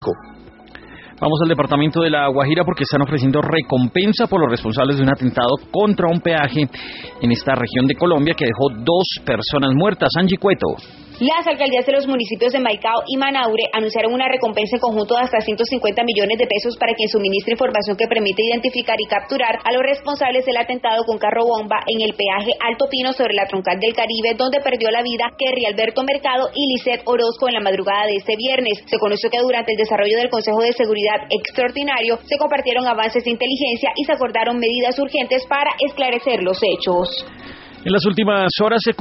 Pico. Vamos al departamento de La Guajira porque están ofreciendo recompensa por los responsables de un atentado contra un peaje en esta región de Colombia que dejó 2 personas muertas. Angie Cueto. Las alcaldías de los municipios de Maicao y Manaure anunciaron una recompensa en conjunto de hasta 150 millones de pesos para quien suministre información que permite identificar y capturar a los responsables del atentado con carro bomba en el peaje Alto Pino sobre la Troncal del Caribe, donde perdió la vida Kerry Alberto Mercado y Lisette Orozco en la madrugada de este viernes. Se conoció que durante el desarrollo del Consejo de Seguridad Extraordinario se compartieron avances de inteligencia y se acordaron medidas urgentes para esclarecer los hechos. En las últimas horas se